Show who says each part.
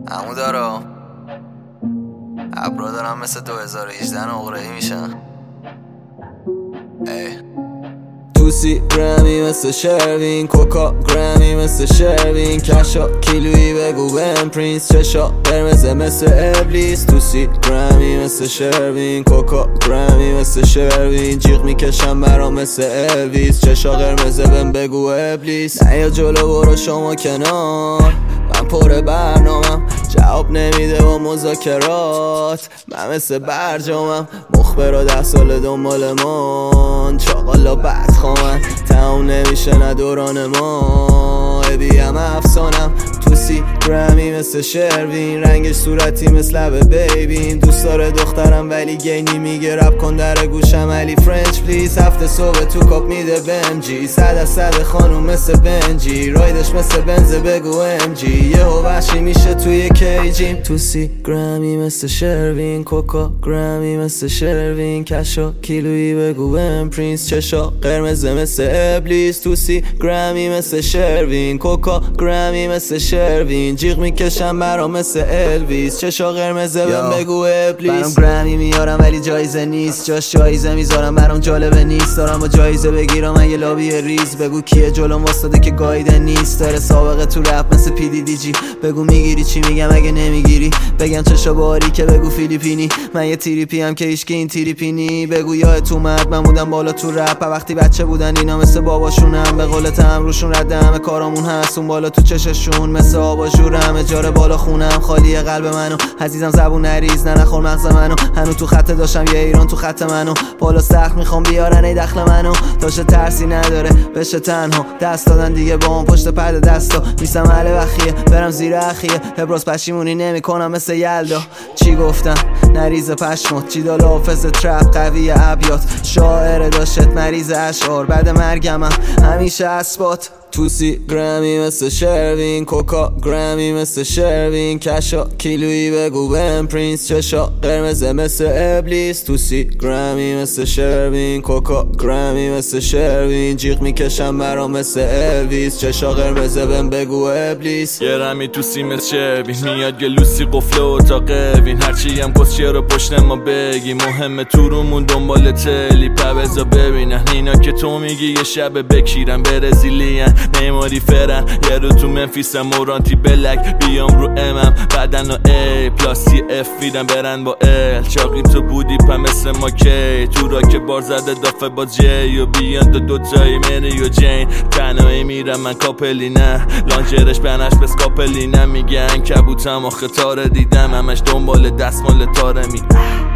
Speaker 1: عمو دارا ابرا دارم مثل 2018 نقره‌ای میشن. توسی گرمی مثل شروین، کوکا گرمی مثل شروین، کشا کیلویی بگو بهم پرینس، چشا قرمز مثل ابلیس. توسی گرمی مثل شروین، کوکا گرمی مثل شروین، جیغ میکشم برام مثل الویس، چشا قرمز بهم بگو ابلیس. نه یا جلو برو شما کنار، من پر برنامم جواب نمیده با مذاکرات، من مثل برجامم مخبرا 10 سال دنبال من، چاقالا بدخوامن تموم نمیشه نه دوران ما، ابیم افسانم. توسی گرمی مثل شروین، رنگش صورتی مثل لب بیبین، دوست داره دخترم ولی گینی میگه رپ کن در گوشم علی فرنچ پلیز، هفته صبح تو کاپ میده بمجی، 100 خانوم مثل بنجی، رایدش مثل بنز بگو امجی، یه وحشی میشه توی کیجیم. توسی گرمی مثل شروین، کوکا گرمی مثل شروین، کشا کیلویی بگو بهم پرینس، چشا قرمز مثل ابلیس. توسی گرمی مثل شروین، کوکا گرمی مثل شروین، جیغ میکشم برام مثل الویس، چشا قرمز بهم بگو ابلیس. برام گرمی میارم ولی جایزه نیست، جاش جایزه میذارم برام جالبه نیست، دارم با جایزه بگیرم من یه لابی ریز، بگو کیه جلوم واسطه که گایده نیست، داره سابقه تو رپ مثل پی دی دی جی، بگو میگیری چی میگم اگه نمیگیری، بگم چشا باری که بگو فیلیپینی، من یه تریپی هم که هیچکی این تریپینی، بگو یادت اومد من بودم بالا تو رپ وقتی بچه بودن اینا مثل باباشونم، به قول تم روشون رد همه کارامون هست، اون بالا تو چششون مثل آباژورم، اجاره بالا خونم خالیه قلب منو، عزیزم زبون نریز نه نخور مغز منو، هنو تو خط داشتم یه ایران تو خط منو، بالا سخت میخوام بیارن ای دخل منو، داشته ترسی نداره بشه تنها، دست دادن دیگه با اون پشت پرده دستا، میسم اهل بخیه برم زیر اخیه، ابراز پشیمونی نمیکنم مثل یلدا، چی گفتم نریز پشمات، چی دال حافظ ترپ قوی ابیات، شاعر داشت مریض اشعار، بعد مرگم همیشه اثبات. توسی گرمی مثل شروین، کوکا گرمی مثل شروین، کشا کیلویی بگو بهم پرینس، چشا قرمز مثل ابلیس. توسی گرمی مثل شروین، کوکا گرمی مثل شروین، جیغ میکشم برام مثل الویس، چشا قرمز بهم بگو ابلیس.
Speaker 2: یه رمی توسی مثل شروین، میاد گلوسی قفل اتاق اوین، هرچی هم کس چیه رو پشت ما بگی، مهمه تو رومون دنبال تلی پبزا ببینن، اینا که تو میگی یه شب بکیرن برزیلین، نیماری فرن یه رو تو منفیسم مورانتی بلک، بیام رو امم بدن و ای پلاسی اف میدن برن با ال، چاقی تو بودی پا مثل ما کی، تو را که بار زده دافه با جی و بیان دو دوتایی منی و جین، تنهایی میرم من کاپلی نه، لانجرش بنش بس کاپلی نه، میگن کبوتم آخه تاره دیدم همش دنبال دستمال تاره می